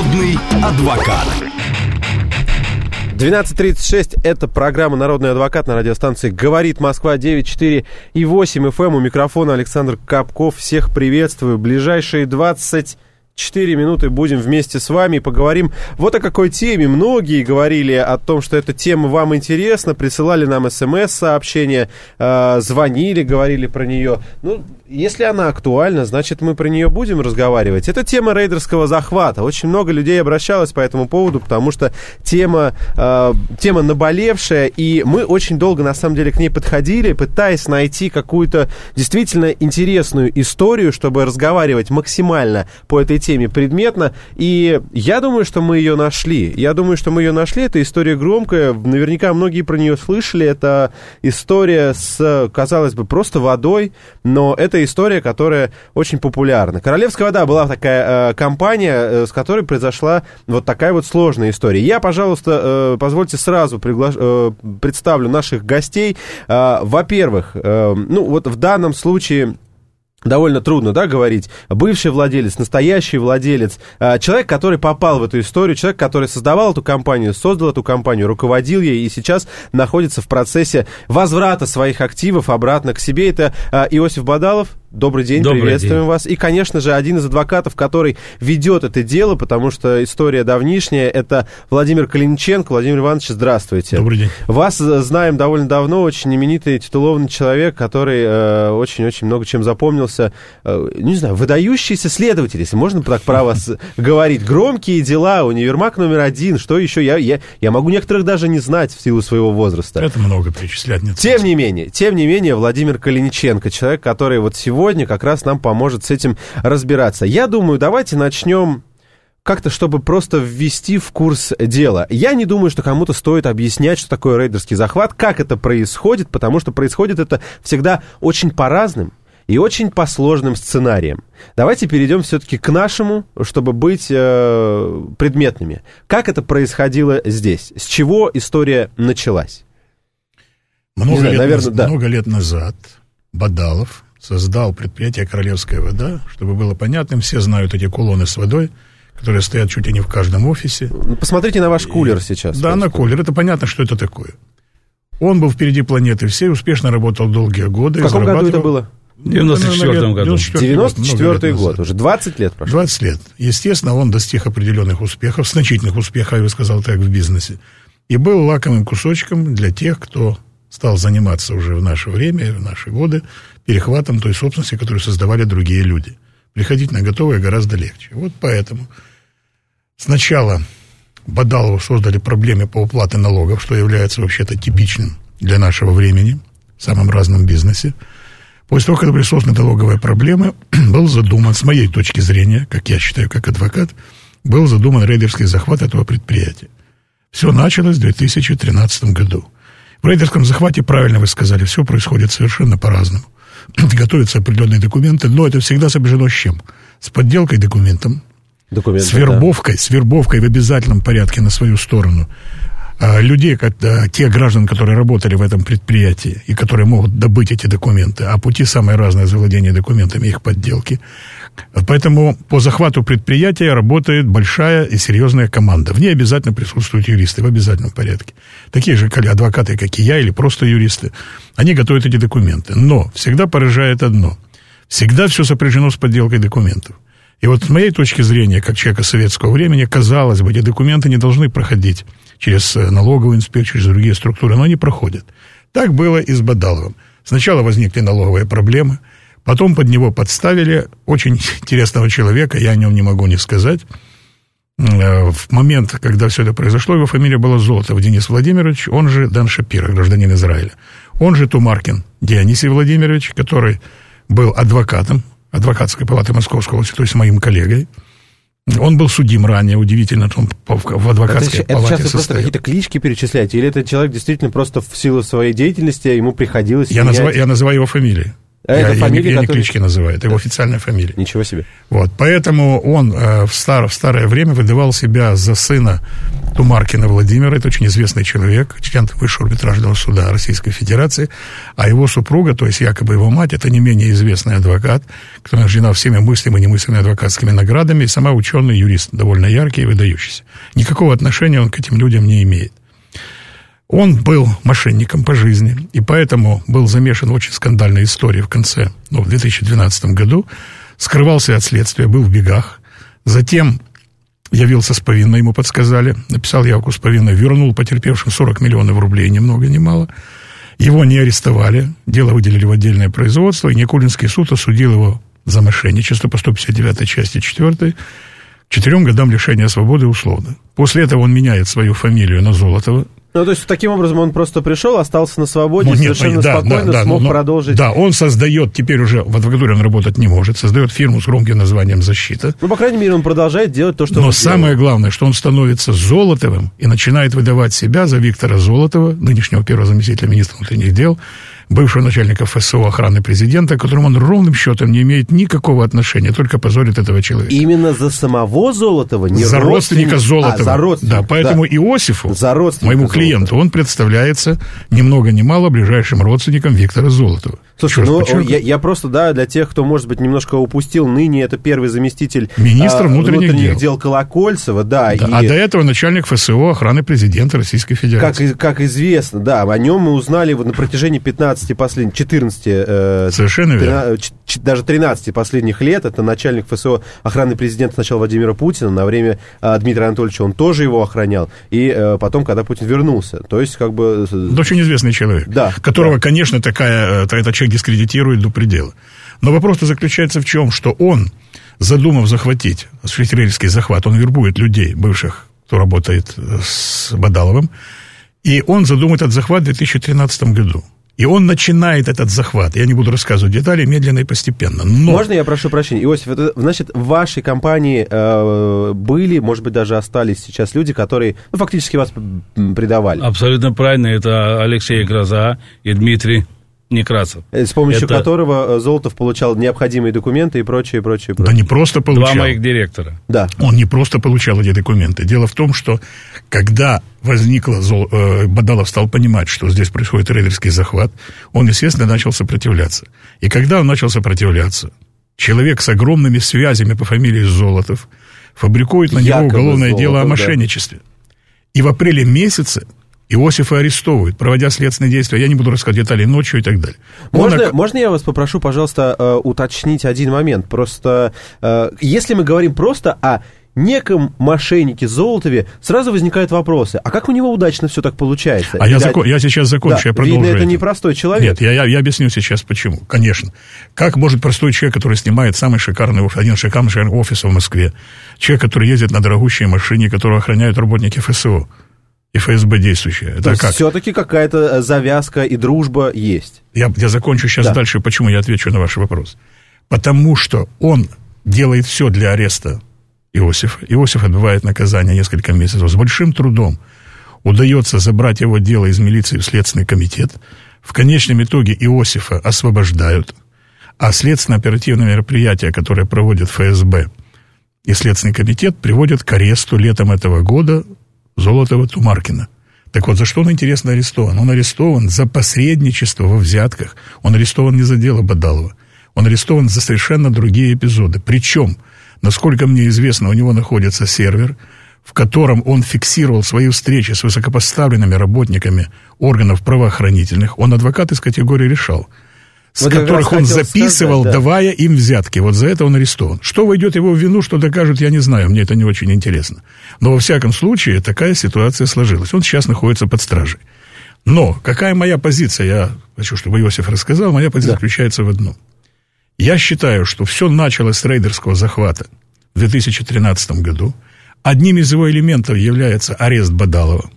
Народный адвокат. 12:36. Это программа «Народный адвокат» на радиостанции «Говорит Москва», 9,4 и 8 FM. У микрофона Александр Капков. Всех приветствую. Ближайшие 24 минуты будем вместе с вами. Поговорим вот о какой теме. Многие говорили о том, что эта тема вам интересна. Присылали нам смс-сообщения, звонили, говорили про нее. Ну, если она актуальна, значит, мы про нее будем разговаривать. Это тема рейдерского захвата. Очень много людей обращалось по этому поводу, потому что тема наболевшая, и мы очень долго, на самом деле, к ней подходили, пытаясь найти какую-то действительно интересную историю, чтобы разговаривать максимально по этой теме предметно. И я думаю, что мы ее нашли. Эта история громкая. Наверняка многие про нее слышали. Это история с, казалось бы, просто водой, но это история, которая очень популярна. «Королевская вода» была такая компания, с которой произошла вот такая вот сложная история. Я, пожалуйста, позвольте сразу представлю наших гостей. Во-первых, вот в данном случае довольно трудно, да, говорить. Бывший владелец, настоящий владелец, человек, который попал в эту историю, человек, который создавал эту компанию, создал эту компанию, руководил ей и сейчас находится в процессе возврата своих активов обратно к себе. Это Иосиф Бадалов. Добрый день, приветствуем вас. И, конечно же, один из адвокатов, который ведет это дело, потому что история давнишняя, это Владимир Калиниченко. Владимир Иванович, здравствуйте. Добрый день. Вас знаем довольно давно, очень именитый, титулованный человек, который очень-очень много чем запомнился. Не знаю, выдающийся следователь, если можно так про вас говорить. Громкие дела, универмаг номер 1, что еще? Я могу некоторых даже не знать в силу своего возраста. Это много перечислять нет. Тем не менее, Владимир Калиниченко, человек, который вот сегодня как раз нам поможет с этим разбираться. Я думаю, давайте начнем как-то, чтобы просто ввести в курс дела. Я не думаю, что кому-то стоит объяснять, что такое рейдерский захват, как это происходит, потому что происходит это всегда очень по разным и очень по сложным сценариям. Давайте перейдем все-таки к нашему, чтобы быть предметными. Как это происходило здесь? С чего история началась? Много лет назад Бадалов создал предприятие «Королевская вода», чтобы было понятным. Все знают эти кулоны с водой, которые стоят чуть ли не в каждом офисе. Посмотрите на ваш кулер сейчас. Да, на кулер. Это понятно, что это такое. Он был впереди планеты всей, успешно работал долгие годы. В каком году это было? В 94-м году. 94-й год, уже 20 лет прошло. 20 лет. Естественно, он достиг определенных успехов, значительных успехов, я бы сказал так, в бизнесе. И был лакомым кусочком для тех, кто стал заниматься уже в наше время, в наши годы, перехватом той собственности, которую создавали другие люди. Приходить на готовое гораздо легче. Вот поэтому сначала Бадалову создали проблемы по уплате налогов, что является вообще-то типичным для нашего времени в самом разном бизнесе. После того, когда были созданы налоговые проблемы, был задуман, с моей точки зрения, как я считаю, как адвокат, был задуман рейдерский захват этого предприятия. Все началось в 2013 году. В рейдерском захвате, правильно вы сказали, все происходит совершенно по-разному. Готовятся определенные документы, но это всегда сопряжено с чем? С подделкой документов, с вербовкой в обязательном порядке на свою сторону людей, тех граждан, которые работали в этом предприятии и которые могут добыть эти документы, а пути самые разные завладения документами и их подделки. Поэтому по захвату предприятия работает большая и серьезная команда. В ней обязательно присутствуют юристы в обязательном порядке. Такие же адвокаты, как и я, или просто юристы. Они готовят эти документы. Но всегда поражает одно. Всегда все сопряжено с подделкой документов. И вот с моей точки зрения, как человека советского времени, казалось бы, эти документы не должны проходить через налоговую инспекцию, через другие структуры, но они проходят. Так было и с Бадаловым. Сначала возникли налоговые проблемы, потом под него подставили очень интересного человека, я о нем не могу не сказать. В момент, когда все это произошло, его фамилия была Золотов Денис Владимирович, он же Дан Шапира, гражданин Израиля. Он же Тумаркин Дионисий Владимирович, который был адвокатом адвокатской палаты Московской области, то есть моим коллегой. Он был судим ранее, удивительно, он в адвокатской палате состоял. Это сейчас вы просто какие-то клички перечисляете? Или этот человек действительно просто в силу своей деятельности ему приходилось... Я называю его фамилию. Я не клички называю, это его официальная фамилия. Ничего себе. Вот, поэтому он в старое время выдавал себя за сына Тумаркина Владимира, это очень известный человек, член Высшего арбитражного суда Российской Федерации, а его супруга, то есть якобы его мать, это не менее известный адвокат, которая награждена всеми мыслимыми и немыслимыми адвокатскими наградами, и сама ученый, юрист, довольно яркий и выдающийся. Никакого отношения он к этим людям не имеет. Он был мошенником по жизни, и поэтому был замешан в очень скандальной истории в 2012 году, скрывался от следствия, был в бегах, затем явился с повинной, ему подсказали, написал явку с повинной, вернул потерпевшим 40 миллионов рублей, ни много ни мало. Его не арестовали, дело выделили в отдельное производство, и Никулинский суд осудил его за мошенничество по 159 части 4 к 4 годам лишения свободы условно. После этого он меняет свою фамилию на Золотова. Ну, то есть, таким образом, он просто пришел, остался на свободе, совершенно спокойно смог продолжить. Да, он создает, теперь уже в адвокатуре он работать не может, создает фирму с громким названием «Защита». Ну, по крайней мере, он продолжает делать то, что Но самое главное, что он становится Золотовым и начинает выдавать себя за Виктора Золотова, нынешнего первого заместителя министра внутренних дел, бывшего начальника ФСО охраны президента, к которому он ровным счетом не имеет никакого отношения, только позорит этого человека. Именно за самого Золотова, не за родственника Золотова. За родственника. Да, поэтому да. Иосифу, моему клиенту, он представляется ни много ни мало ближайшим родственником Виктора Золотова. Слушай, я просто, для тех, кто, может быть, немножко упустил, ныне это первый заместитель министра внутренних дел Колокольцева, да. А до этого начальник ФСО охраны президента Российской Федерации. Как известно, да, о нем мы узнали на протяжении 14 совершенно верно. Даже 13 последних лет. Это начальник ФСО охраны президента сначала Владимира Путина, на время Дмитрия Анатольевича он тоже его охранял, и потом, когда Путин вернулся. То есть, как бы... Это очень известный человек, которого, конечно, этот человек дискредитирует до предела. Но вопрос-то заключается в чем? Что он, задумав захватить, осуществительский захват, он вербует людей, бывших, кто работает с Бадаловым, и он задумает этот захват в 2013 году. И он начинает этот захват. Я не буду рассказывать детали, медленно и постепенно. Но... Можно я прошу прощения? Иосиф, значит, в вашей компании были, может быть, даже остались сейчас люди, которые фактически вас предавали? Абсолютно правильно. Это Алексей Гроза и Дмитрий Некрасов. С помощью которого Золотов получал необходимые документы и прочее. Да не просто получал. 2 моих директора. Да. Он не просто получал эти документы. Дело в том, что когда Бадалов стал понимать, что здесь происходит рейдерский захват, он, естественно, начал сопротивляться. И когда он начал сопротивляться, человек с огромными связями по фамилии Золотов фабрикует на него уголовное дело о мошенничестве. И в апреле месяце Иосифа арестовывают, проводя следственные действия. Я не буду рассказывать детали ночью и так далее. Можно я вас попрошу, пожалуйста, уточнить один момент? Просто, если мы говорим просто о неком мошеннике Золотове, сразу возникают вопросы. А как у него удачно все так получается? Я сейчас закончу, я продолжу. Видно, это непростой человек. Нет, я объясню сейчас почему. Конечно. Как может простой человек, который снимает самый шикарный офис, один шикарный офис в Москве, человек, который ездит на дорогущей машине, которого охраняют работники ФСО, и ФСБ действующая. Это как? Все-таки какая-то завязка и дружба есть. Я закончу сейчас дальше, почему я отвечу на ваш вопрос. Потому что он делает все для ареста Иосифа. Иосиф отбывает наказание несколько месяцев. С большим трудом удается забрать его дело из милиции в Следственный комитет. В конечном итоге Иосифа освобождают. А следственно-оперативное мероприятие, которое проводит ФСБ и Следственный комитет, приводят к аресту летом этого года Золотова Тумаркина. Так вот, за что он, интересно, арестован? Он арестован за посредничество во взятках. Он арестован не за дело Бадалова. Он арестован за совершенно другие эпизоды. Причем, насколько мне известно, у него находится сервер, в котором он фиксировал свои встречи с высокопоставленными работниками органов правоохранительных. Он адвокат из категории «решал», с которых он записывал, давая им взятки. Вот за это он арестован. Что войдет его в вину, что докажут, я не знаю, мне это не очень интересно. Но во всяком случае такая ситуация сложилась. Он сейчас находится под стражей. Но какая моя позиция? Я хочу, чтобы Иосиф рассказал. Моя позиция заключается в одном. Я считаю, что все началось с рейдерского захвата в 2013 году. Одним из его элементов является арест Бадалова.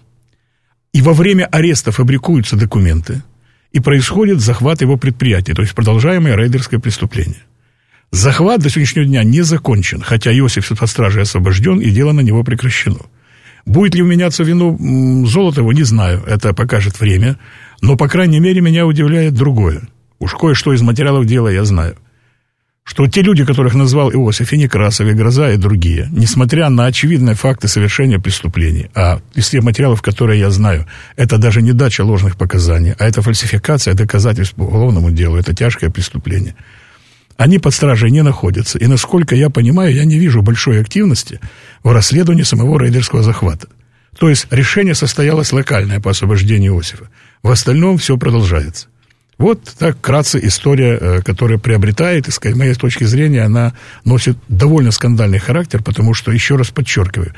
И во время ареста фабрикуются документы, и происходит захват его предприятия, то есть продолжаемое рейдерское преступление. Захват до сегодняшнего дня не закончен, хотя Иосиф под стражей освобожден, и дело на него прекращено. Будет ли вменяться вину Золотову, не знаю, это покажет время, но, по крайней мере, меня удивляет другое. уж кое-что из материалов дела я знаю, что те люди, которых назвал Иосиф, и Некрасов, и Гроза, и другие, несмотря на очевидные факты совершения преступлений, а из тех материалов, которые я знаю, это даже не дача ложных показаний, а это фальсификация доказательств по уголовному делу, это тяжкое преступление, они под стражей не находятся. И, насколько я понимаю, я не вижу большой активности в расследовании самого рейдерского захвата. То есть решение состоялось локальное по освобождению Иосифа. В остальном все продолжается. Вот так вкратце история, которая приобретает, и, с моей точки зрения, она носит довольно скандальный характер, потому что, еще раз подчеркиваю,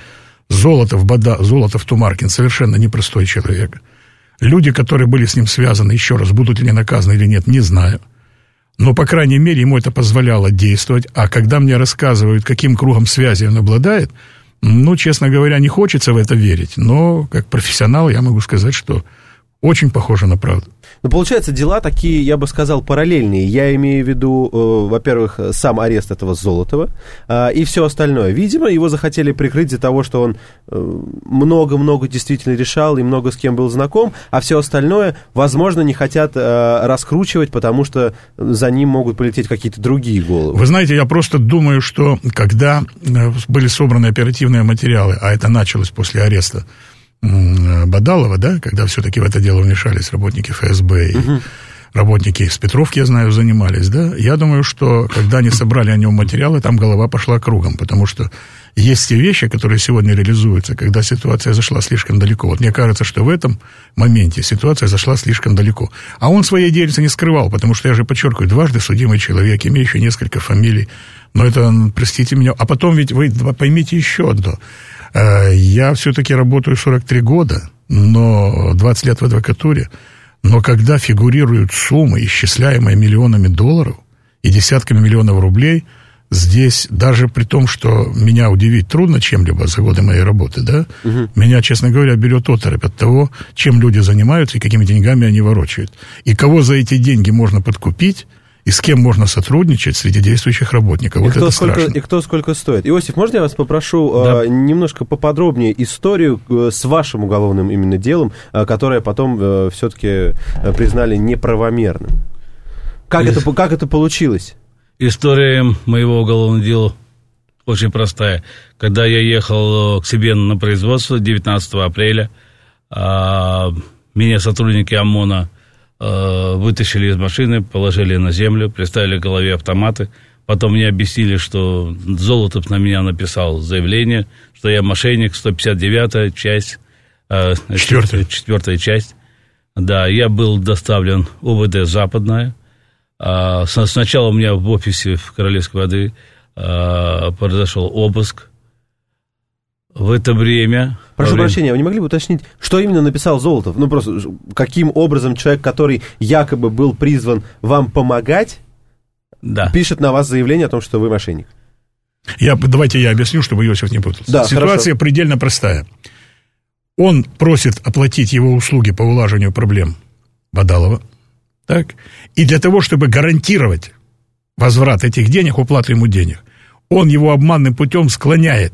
Золотов Тумаркин совершенно непростой человек. Люди, которые были с ним связаны, еще раз, будут ли они наказаны или нет, не знаю. Но, по крайней мере, ему это позволяло действовать. А когда мне рассказывают, каким кругом связи он обладает, ну, честно говоря, не хочется в это верить. Но, как профессионал, я могу сказать, что очень похоже на правду. Ну, получается, дела такие, я бы сказал, параллельные. Я имею в виду, во-первых, сам арест этого Золотова и все остальное. Видимо, его захотели прикрыть из-за того, что он много-много действительно решал и много с кем был знаком, а все остальное, возможно, не хотят раскручивать, потому что за ним могут полететь какие-то другие головы. Вы знаете, я просто думаю, что когда были собраны оперативные материалы, а это началось после ареста Бадалова, да, когда все-таки в это дело вмешались работники ФСБ и работники из Петровки, я знаю, занимались, да, я думаю, что когда они собрали о нем материалы, там голова пошла кругом, потому что есть те вещи, которые сегодня реализуются, когда ситуация зашла слишком далеко. Вот мне кажется, что в этом моменте ситуация зашла слишком далеко. А он своей деятельности не скрывал, потому что, я же подчеркиваю, дважды судимый человек, имеющий несколько фамилий, но это, простите меня, а потом ведь вы поймите еще одно. Я все-таки работаю 43 года, но 20 лет в адвокатуре, но когда фигурируют суммы, исчисляемые миллионами долларов и десятками миллионов рублей, здесь, даже при том, что меня удивить трудно чем-либо за годы моей работы, да, меня, честно говоря, берет оторопь от того, чем люди занимаются и какими деньгами они ворочают. И кого за эти деньги можно подкупить, и с кем можно сотрудничать среди действующих работников. Вот это страшно. И кто сколько стоит. Иосиф, можно я вас попрошу немножко поподробнее историю с вашим уголовным именно делом, которое потом все-таки признали неправомерным? Как это получилось? История моего уголовного дела очень простая. Когда я ехал к себе на производство 19 апреля, меня сотрудники ОМОНа вытащили из машины, положили на землю, приставили к голове автоматы. Потом мне объяснили, что Золотов на меня написал заявление, что я мошенник, 159-я часть, 4-я часть. Да, я был доставлен в ОВД «Западное». Сначала у меня в офисе в Королевской воды произошел обыск. В это время... Прошу прощения, вы не могли бы уточнить, что именно написал Золотов? Ну, просто каким образом человек, который якобы был призван вам помогать, пишет на вас заявление о том, что вы мошенник? Давайте я объясню, чтобы Иосиф не путался. Да, ситуация предельно простая. Он просит оплатить его услуги по улаживанию проблем Бадалова. Так? И для того, чтобы гарантировать возврат этих денег, уплату ему денег, он его обманным путем склоняет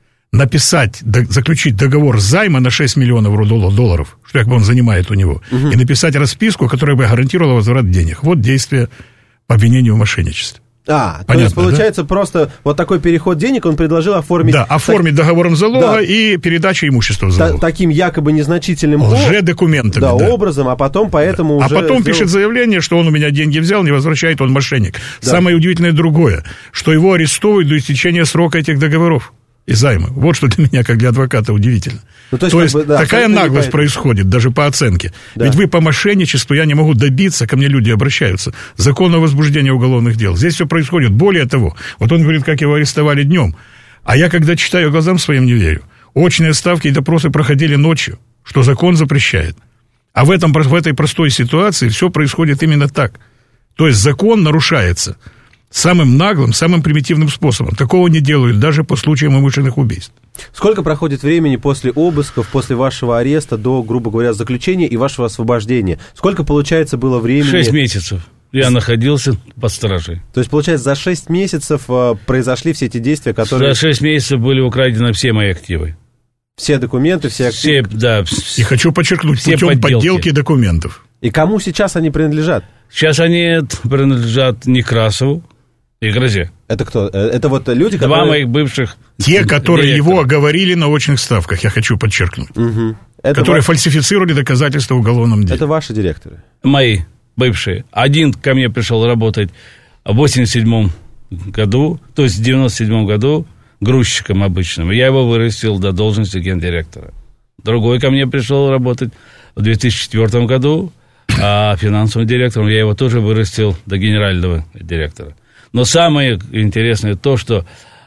заключить договор займа на 6 миллионов долларов, что якобы он занимает у него, и написать расписку, которая бы гарантировала возврат денег. Вот действие по обвинению в мошенничестве. Понятно, то есть, получается, да? Просто вот такой переход денег он предложил оформить... Да, оформить договором залога и передачу имущества в залог. Таким якобы незначительным... Лжедокументами, образом, а потом поэтому уже... А потом пишет заявление, что он у меня деньги взял, не возвращает, он мошенник. Да. Самое удивительное другое, что его арестовывают до истечения срока этих договоров и займы. Вот что для меня, как для адвоката, удивительно. То есть такая наглость происходит, даже по оценке. Да. Ведь вы по мошенничеству, я не могу добиться, ко мне люди обращаются, законного возбуждения уголовных дел. Здесь все происходит. Более того, вот он говорит, как его арестовали днем. А я, когда читаю, глазам своим не верю. Очные ставки и допросы проходили ночью, что закон запрещает. А в этой простой ситуации все происходит именно так. То есть закон нарушается самым наглым, самым примитивным способом. Такого не делают даже по случаям умышленных убийств. Сколько проходит времени после обысков, после вашего ареста до, грубо говоря, заключения и вашего освобождения? Сколько, получается, было времени? 6 месяцев. Я находился под стражей. То есть, получается, за 6 месяцев произошли все эти действия, которые... За 6 месяцев были украдены все мои активы. Все документы, все активы? И хочу подчеркнуть, путем подделки документов. И кому сейчас они принадлежат? Сейчас они принадлежат Некрасову и Грозе. Это кто? Это вот люди, которые... Два моих бывших Те, которые его оговорили на очных ставках, я хочу подчеркнуть. Угу. Которые фальсифицировали доказательства в уголовном деле. Это ваши директоры? Мои бывшие. Один ко мне пришел работать в 87 году, то есть в 97 году, грузчиком обычным. Я его вырастил до должности гендиректора. Другой ко мне пришел работать в 2004 году, а финансовым директором я его тоже вырастил до генерального директора. Но самое интересное то, что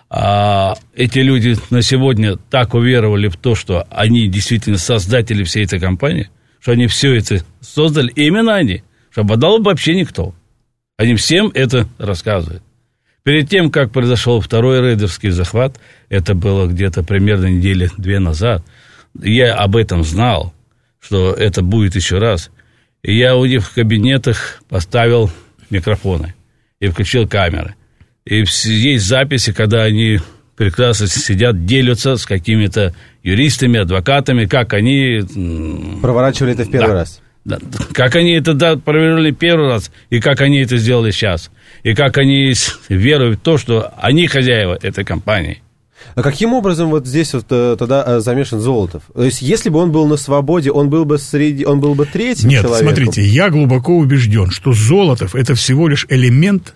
эти люди на сегодня так уверовали в то, что они действительно создатели всей этой компании, что они все это создали, именно они, что обладал вообще никто. Они всем это рассказывают. Перед тем, как произошел второй рейдерский захват, это было где-то примерно недели 2 назад, я об этом знал, что это будет еще раз. И я у них в кабинетах поставил микрофоны и включил камеры. И есть записи, когда они прекрасно сидят, делятся с какими-то юристами, адвокатами, как они... Проворачивали это в первый раз. Да, как они это проверили первый раз, и как они это сделали сейчас. И как они веруют в то, что они хозяева этой компании. А каким образом вот здесь вот тогда замешан Золотов? То есть, если бы он был на свободе, он был бы третьим человеком? Нет, смотрите, я глубоко убежден, что Золотов – это всего лишь элемент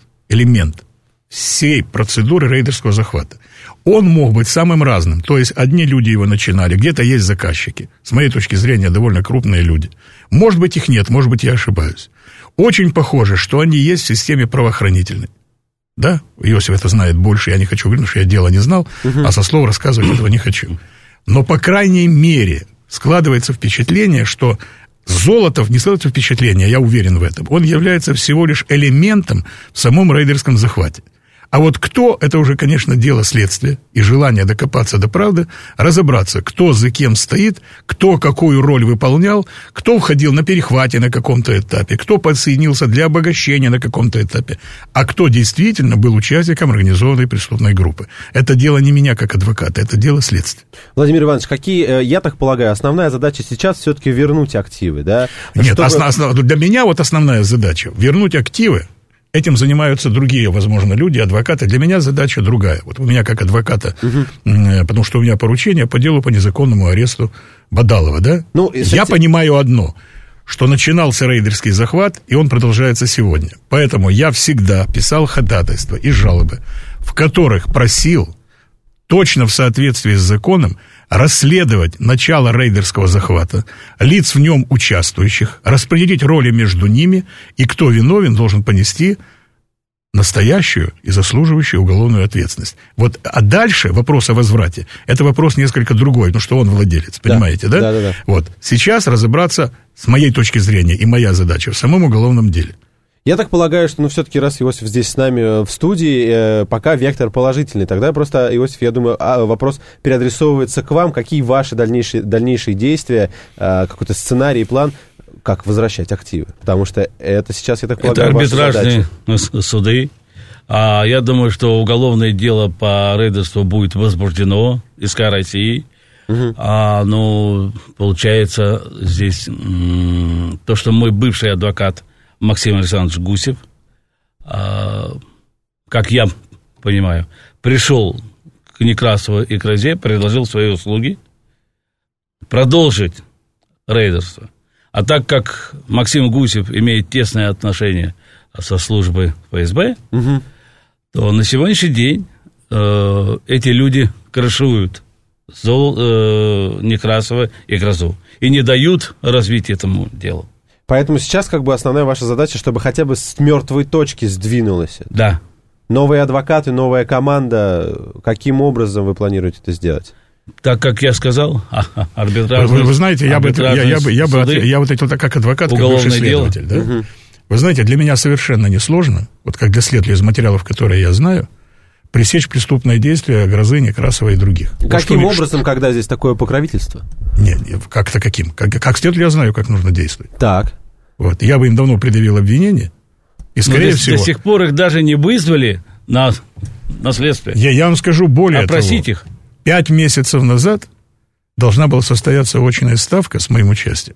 всей процедуры рейдерского захвата. Он мог быть самым разным. То есть, одни люди его начинали, где-то есть заказчики. С моей точки зрения, довольно крупные люди. Может быть, их нет, может быть, я ошибаюсь. Очень похоже, что они есть в системе правоохранительной. Да, Иосиф это знает больше, я не хочу говорить, потому что я дело не знал, а со слов рассказывать этого не хочу. Но, по крайней мере, складывается впечатление, что Золотов, не складывается впечатление, я уверен в этом, он является всего лишь элементом в самом рейдерском захвате. А вот кто, это уже, конечно, дело следствия и желание докопаться до правды, разобраться, кто за кем стоит, кто какую роль выполнял, кто входил на перехвате на каком-то этапе, кто подсоединился для обогащения на каком-то этапе, а кто действительно был участником организованной преступной группы. Это дело не меня как адвоката, это дело следствия. Владимир Иванович, я так полагаю, основная задача сейчас все-таки вернуть активы, да? Нет, для меня вот основная задача вернуть активы. Этим занимаются другие, возможно, люди, адвокаты. Для меня задача другая. Вот у меня как адвоката, потому что у меня поручение по делу по незаконному аресту Бадалова, да? Я понимаю одно, что начинался рейдерский захват, и он продолжается сегодня. Поэтому я всегда писал ходатайства и жалобы, в которых просил, точно в соответствии с законом, расследовать начало рейдерского захвата, лиц в нем участвующих, распределить роли между ними, и кто виновен, должен понести настоящую и заслуживающую уголовную ответственность. Вот, а дальше вопрос о возврате, это вопрос несколько другой, потому что он владелец, понимаете, да? Да. Вот, сейчас разобраться, с моей точки зрения, и моя задача в самом уголовном деле. Я так полагаю, что, все-таки, раз Иосиф здесь с нами в студии, пока вектор положительный. Тогда просто, Иосиф, я думаю, вопрос переадресовывается к вам. Какие ваши дальнейшие действия, какой-то сценарий, план, как возвращать активы? Потому что это сейчас, я так полагаю, ваша задача. Это арбитражные суды. Я думаю, что уголовное дело по рейдерству будет возбуждено СК России. Получается, здесь то, что мой бывший адвокат Максим Александрович Гусев, как я понимаю, пришел к Некрасову и Грозе, предложил свои услуги продолжить рейдерство. А так как Максим Гусев имеет тесное отношение со службой ФСБ, то на сегодняшний день эти люди крышуют Некрасова и Грозу и не дают развить этому делу. Поэтому сейчас основная ваша задача, чтобы хотя бы с мертвой точки сдвинулось. Да. Новые адвокаты, новая команда. Каким образом вы планируете это сделать? Так, как я сказал, арбитражные. Вы знаете, я бы ответил так, как адвокат, как бывший следователь. Да? Вы знаете, для меня совершенно несложно, вот как для следователя из материалов, которые я знаю, пресечь преступные действия Грозы, Некрасова и других. Каким образом, когда здесь такое покровительство? Нет, как-то каким? Как следователь я знаю, как нужно действовать. Так. Вот, я бы им давно предъявил обвинение, и, скорее всего... До сих пор их даже не вызвали на следствие. Я вам скажу более того. Опросить их. 5 месяцев назад должна была состояться очная ставка с моим участием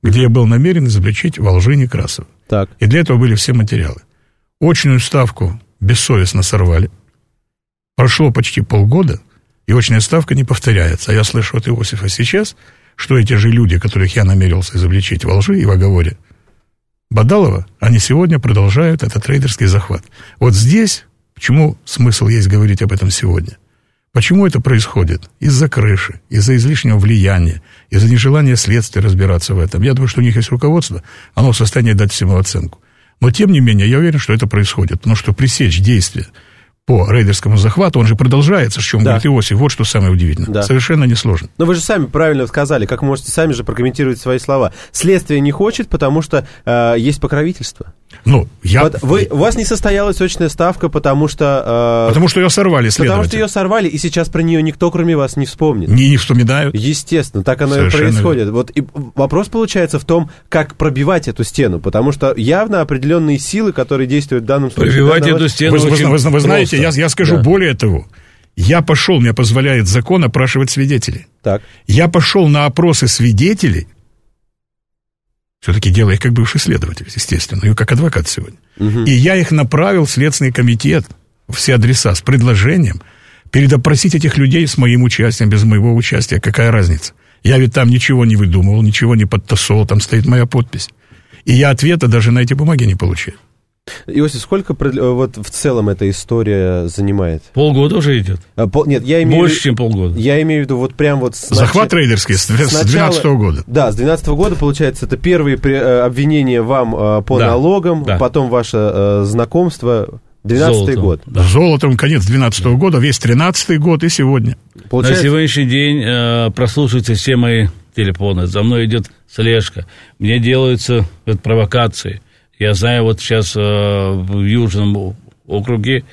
где я был намерен изобличить во лжи Некрасова. Так. И для этого были все материалы. Очную ставку бессовестно сорвали. Прошло почти полгода, и очная ставка не повторяется. А я слышу от Иосифа сейчас, что эти же люди, которых я намерился изобличить во лжи и в оговоре Бадалова, они сегодня продолжают этот рейдерский захват. Вот здесь, почему смысл есть говорить об этом сегодня? Почему это происходит? Из-за крыши, из-за излишнего влияния, из-за нежелания следствия разбираться в этом. Я думаю, что у них есть руководство, оно в состоянии дать всему оценку. Но, тем не менее, я уверен, что это происходит, потому что пресечь действия по рейдерскому захвату, он же продолжается, о чем говорит Иосиф. Вот что самое удивительное. Да. Совершенно несложно. Но вы же сами правильно сказали, как можете сами же прокомментировать свои слова. Следствие не хочет, потому что есть покровительство. Ну, у вас не состоялась очная ставка, потому что... потому что ее сорвали следователи. Потому что ее сорвали, и сейчас про нее никто, кроме вас, не вспомнит. Не вспоминают. Естественно, так оно совершенно и происходит. Вот, и вопрос получается в том, как пробивать эту стену, потому что явно определенные силы, которые действуют в данном случае... Пробивать эту стену вы знаете, я скажу более того. Я пошел, мне позволяет закон опрашивать свидетелей. Так. Я пошел на опросы свидетелей, все-таки делая их как бывший следователь, естественно, и как адвокат сегодня. Угу. И я их направил в Следственный комитет, все адреса, с предложением передопросить этих людей с моим участием, без моего участия. Какая разница? Я ведь там ничего не выдумывал, ничего не подтасовал, там стоит моя подпись. И я ответа даже на эти бумаги не получил. Иосиф, сколько вот в целом эта история занимает? Полгода уже идет. Нет, я имею больше, чем полгода. Я имею в виду вот прям вот... Захват рейдерский с 2012 года. Да, с 2012 года, получается, это первые обвинения вам по налогам, потом ваше знакомство... 12-й год. Да. Золотом конец 12-го года, весь 13-й год и сегодня. Получается... На сегодняшний день прослушиваются все мои телефоны, за мной идет слежка, мне делаются провокации. Я знаю, вот сейчас в Южном округе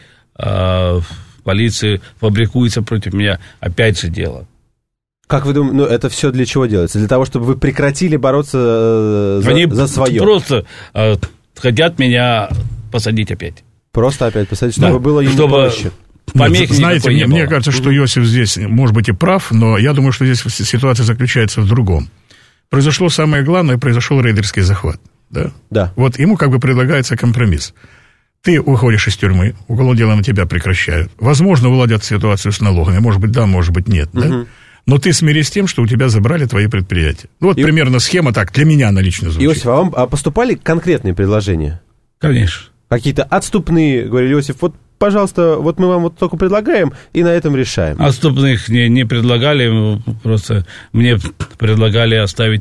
полиция фабрикуется против меня опять же дело. Как вы думаете, это все для чего делается? Для того, чтобы вы прекратили бороться за свое? Просто хотят меня посадить опять. Просто опять посадить, чтобы было им проще. Знаете, мне кажется, что Иосиф здесь, может быть, и прав, но я думаю, что здесь ситуация заключается в другом. Произошло самое главное, произошел рейдерский захват. Да. Вот ему как бы предлагается компромисс. Ты уходишь из тюрьмы, уголовное дело на тебя прекращают. Возможно, уладят ситуацию с налогами, может быть, да, может быть, нет, да? Но ты смирись с тем, что у тебя забрали твои предприятия. Вот примерно схема так, для меня она лично звучит. Иосиф, а вам поступали конкретные предложения? Конечно. Какие-то отступные, говорили, Иосиф, вот, пожалуйста, вот мы вам вот только предлагаем, и на этом решаем. Отступных не предлагали, просто мне предлагали оставить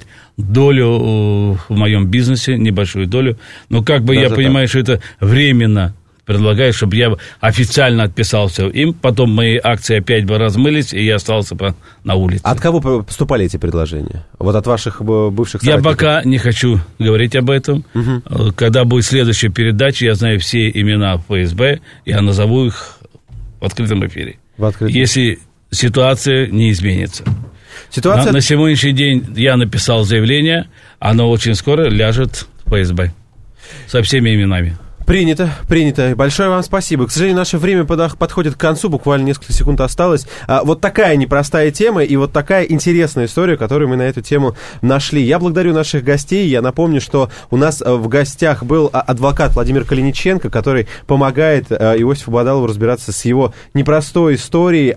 долю в моем бизнесе, небольшую долю, но как бы я понимаю, что это временно предлагаю, чтобы я официально отписался им, потом мои акции опять бы размылись, и я остался на улице. От кого поступали эти предложения? Вот от ваших бывших соратников? Я пока не хочу говорить об этом. Угу. Когда будет следующая передача, я знаю все имена ФСБ, я назову их в открытом эфире. Если ситуация не изменится. На сегодняшний день я написал заявление, оно очень скоро ляжет в ФСБ со всеми именами. Принято. Большое вам спасибо. К сожалению, наше время подходит к концу, буквально несколько секунд осталось. Вот такая непростая тема и вот такая интересная история, которую мы на эту тему нашли. Я благодарю наших гостей. Я напомню, что у нас в гостях был адвокат Владимир Калиниченко, который помогает Иосифу Бадалову разбираться с его непростой историей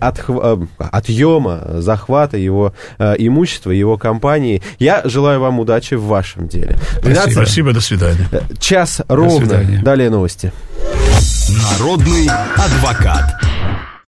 отъема, захвата его имущества, его компании. Я желаю вам удачи в вашем деле. Спасибо, до свидания. Час ровно. Далее новости. Народный адвокат.